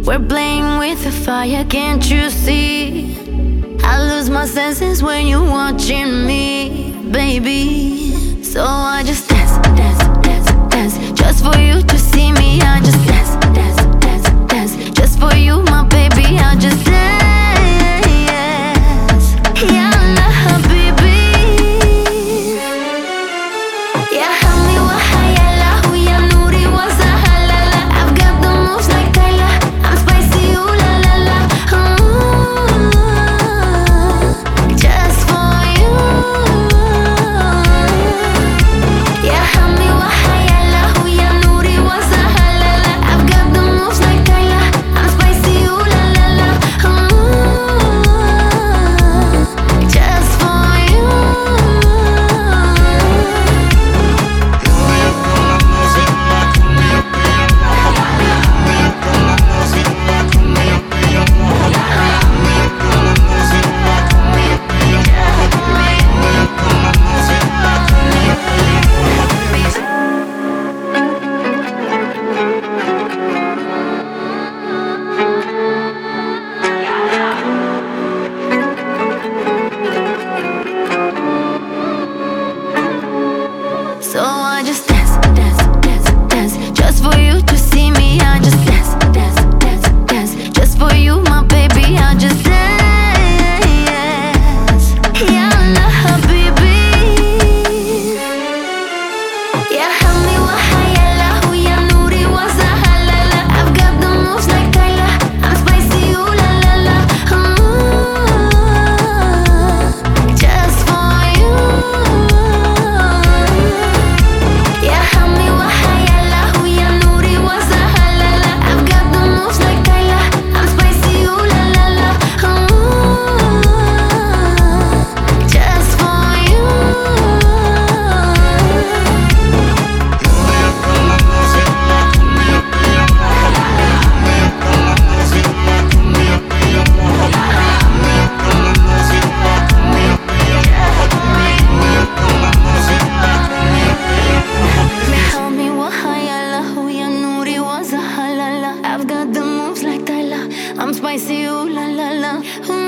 We're playing with the fire, can't you see? I lose my senses when you're watching me, baby. So I just dance, dance, dance, dance, just for you to see me. I just dance, dance, dance, dance, just for you, my baby. I just dance, yeah, Allah habibi. Ya Hamli wa hayala, ya Nuri wa Zahalala. I've got the moves like Kyla, I'm spicy, ooh la la la. Just for you. Ya Hamli wa hayala, ya Nuri wa Zahalala. I've got the moves like Kyla, I'm spicy, ooh la la la. Just for you. So I just dance, dance, dance, dance, just for you to see me. I just dance, dance, dance, dance, just for you, my baby. I just dance, ya Allah habibi. Ya Hamli wa hayala, ya Nuri wa Zahalala. I've got the moves like Kyla, I'm spicy, ooh la la la. Just for you. Ya Hamli wa hayala, ya Nuri wa Zahalala. I've got the moves like Kyla, I'm spicy, ooh la la la. Just for you. Hamli wa hayala, ya Nuri wa Zahalala. I've got the moves like Tyla, I'm spicy, ooh la la la.